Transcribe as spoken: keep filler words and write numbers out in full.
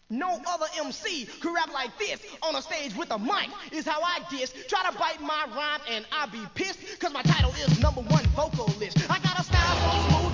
No other M C could rap like this on a stage with a mic. Is how I diss. Try to bite my rhyme and I be pissed, cause my title is number one vocalist. I got a style so smooth